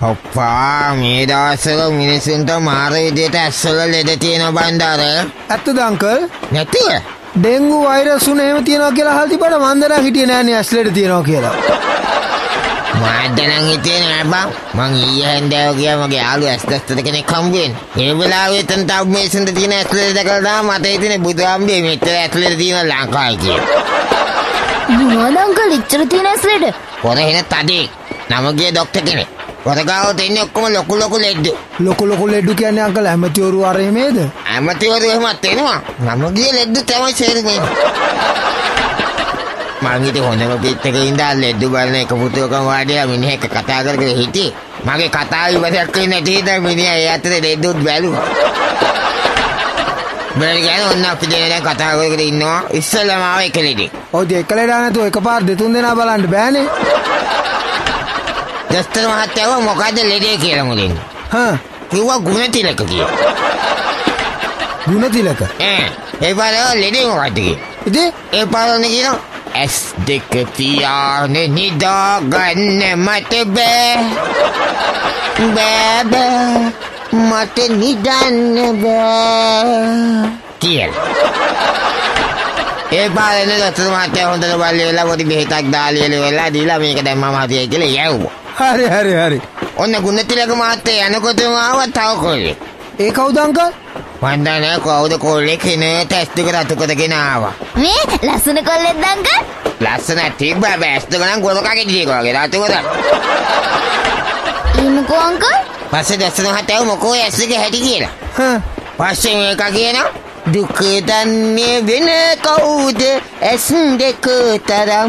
ඔප්පා මේ දවස්වල මිනිස්සුන්ට මාර විදියට ඇස්වල ලෙඩ තියෙන බණ්ඩාර. ඇත්තද අංකල්? නැතිව ඩෙන්ගු වෛරස් උන එහෙම තියනවා කියලා අහලා තිබ්බට මන් දරා හිටියේ නෑනේ ඇස් ලෙඩ තියෙනවා කියලා. මාදනම් හිතේ නෑ බං. මං ඊයේ හන්දෑව ගියා මගේ යාළුවා ඇස් ගස්තර කෙනෙක් හම්බ වෙන්නේ. ඒ වෙලාවේ එතන තව මේසෙන්ද තියෙන ඇස් ලෙඩ දැකලා මට හිතෙන්නේ බුදුහාමුදුරේ මෙච්චර ඇස් ලෙඩ තියෙන ලංකාවේ කියලා. මොනවද අංකල් ඉච්චර තියෙන ඇස් ලෙඩ? පොර හෙන තඩේ. නමගේ ડોක්ටර් කෙනෙක්. වරගාව දෙන්නේ ඔක්කොම ලොකු ලෙඩ. ලොකු ලෙඩ කියන්නේ අංකල් ඇමතිවරු අර එහෙමද? ඇමතිවරු එහෙමත් එනවා. නමගේ ලෙඩ තමයි සේරෙන්නේ. මං හිතේ හොඳම පිට එකේ ඉඳලා ලෙඩ බලන එක පුතෝකම වාඩිලා මිනිහෙක් කතා කරගෙන හිටියේ. මගේ කතාව ඉවරයක් වෙන්නේ නැති හින්දා මිනිහා ඒ අතරේ ලෙඩුත් බැලුවා. බැලි ගාන ඔන්න අපි දෙන්නා කතා කරගෙන ඉන්නවා. ඉස්සෙල්ලාම ආව එක ලෙඩේ. ඔය දෙක ලෙඩ නැතුව එකපාර දෙතුන් දෙනා බලන්න බෑනේ. දස්තර මහත්තයා මොකද්ද ලෙඩේ කියලා මුලින්. කිව්වා ගුණතිලක කියලා. ගුණතිලක? ඒ පාරේ ලෙඩේ මොකද්ද කියලා. ඉතින් ඒ පාරනේ කියනවා ඇස් දෙක පියානේ නිදා ගන්න මට බෑ මට නිදන්න බෑ කියලා. ඒ පාරේ දස්තර මහත්තයා හොඳට බලලා වෙලා පොඩි බෙහෙතක් දාලා වෙලා දීලා මේක දැන් මම හදියි කියලා යවුවා. හරි. ඔන්න ගුණතිලක මහත්තයා යනකොටම ආවා තව කොල්ලෙක්. ඒ කවුද අංකල්? වන්දනා කවුද කොල්ලෙක් එනේ ටෙස්ට් එක රතු කරගෙන ආවා. මේ ලස්සන කොල්ලෙක්ද අංකල්? ලස්සන තිබ්බා බෑස්ට ගණන් ගොරකගේ දිග වගේ රතු කර. ඉන්නකෝ අංකල්? පස්සේ දැස්සන හතව මොකෝ ඇස් එක හැටි කියලා. පස්සේ මේක කියනවා දුක දන්නේ වෙන කවුද ඇස් දෙක තරම්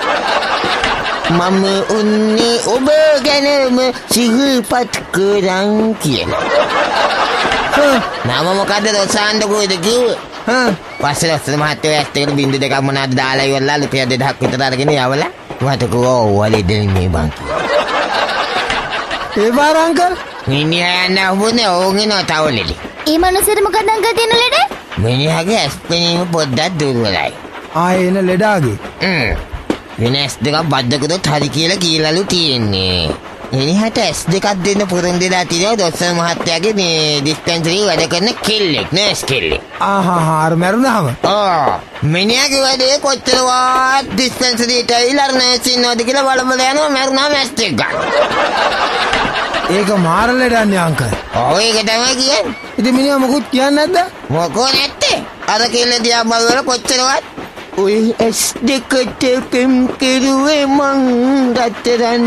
මම උන්නේ ඔබ ගැනම සිහිපත් කරන් කියලා. නම මොකද්ද රොසාන්ඩ කොයිද කිව්වේ? පස්සේ රොසාන්ඩ මහත්තයා ඇස් දෙක බින්දු දෙකක් මොනවද දාලා ඉවරලා රුපියල් 2000ක් විතර අරගෙන යවලා මට කිව්වා ඔයාලේ දෙන්නේ බං කියලා. ඒ වාර අංකල් මිනිහා යන්න හොබනේ ඕගෙනවා තව ලෙඩ. ඒ මනුස්සයාට මොකද අංකල් තියෙන ලෙඩ? මිනිහාගේ ඇස් පෙනීම පොඩ්ඩක් දුර්වලයි. එන ලෙඩාගේ. වෙනස් දෙකක් බද්දකටත් හරි කියලා තියෙන්නේ. එනිහට ඇස් දෙකක් දෙන්න පුරුදු දෙලා තියෙනවා දොස්තර මහත්තයාගේ මේ ඩිස්පෙන්සරි වැඩ කරන කෙල්ලෙක් නේස් කෙල්ලෙක්. අර මරුණාම. මිනිහාගේ වැඩේ කොච්චරවත් ඩිස්පෙන්සරියට ඇවිල්ලා නේස් ඉන්නවද කියලා බලබල යනවා මරුණාම ඇස් දෙක ගන්න. ඒක මාර ලෙඩන්නේ අංකල්. ඔව් ඒක තමයි කියන්නේ. ඉතින් මිනිහා මොකුත් කියන්නේ නැද්ද? මොකෝ නැත්තේ. අර කෙල්ල දිහා බලලා කොච්චරවත් ඔය ඇස් දෙකට පෙම් කෙරුවේ මං රත්තරන්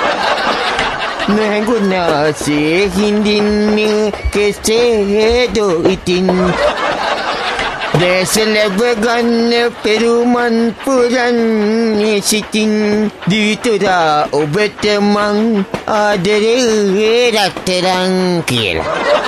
නැගුණාසේ හිඳින්නේ කෙසේද ඉතින් දැස ලැබ ගන්න පෙරුමන් පුරන්නේ සිතින් දිවිතුරා ඔබට මං ආදරේ රත්තරන් කියලා.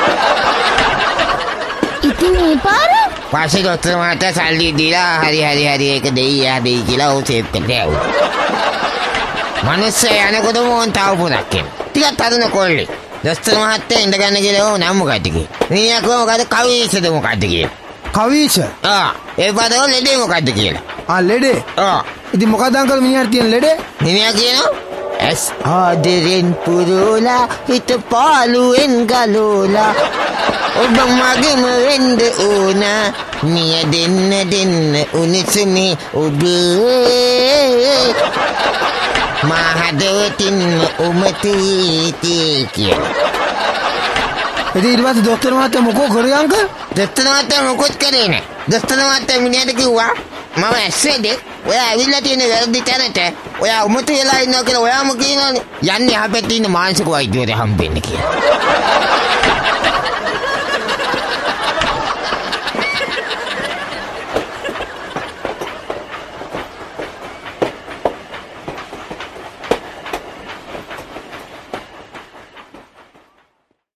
ඉතින් මේ පාර පස්සේ ડોක්ටර් මහත්තයා සල්ලි දීලා හරි ඒක දෙයි කියලා ඔහු සේව් කරලා යවුවා. මිනිස්සේ යනකොටම ඕන් තව පුණක් එන. ටිකක් තරුණ කොල්ලෙක්. ડોක්ටර් මහත්තයා ඉඳගන්න කියලා ඕ නම් මොකද්ද කියේ. මිනිහා කොහොම මොකද්ද කවීසද මොකද්ද කියේ. කවීස? ඒ පාරේ ලෙඩේ මොකද්ද කියලා. ලෙඩේ? ඉතින් මොකද අංකල් මිනිහාට තියෙන ලෙඩේ? මිනිහා කියනවා ඇස් ආදරෙන් පුරෝලා හිත පාළුවෙන් ගලෝලා ඔබ මගේම වෙන්න ඕන නිය දෙන්න උනිසුමේ ඔබ මහදවතින් උමතීතී කියලා. ඉතින් ඊට පස්සේ ડોක්ටර් මහත්තයා මොකෝ කරේ අංකල්? ડોක්ටර් මහත්තයා මොකොත් කරේ නෑ. ડોක්ටර් මහත්තයා මිනිහට කිව්වා මම ඇස්සේ ඔයා ඇවිල්ලා තියෙන වැරදි තැනට ඔයා උමතු වෙලා ඉන්නවා කියලා ඔයාම කියනවනේ. යන්නේ අපිට ඉන්න මානසික වෛද්‍යවරයා හම්බෙන්න කියලා.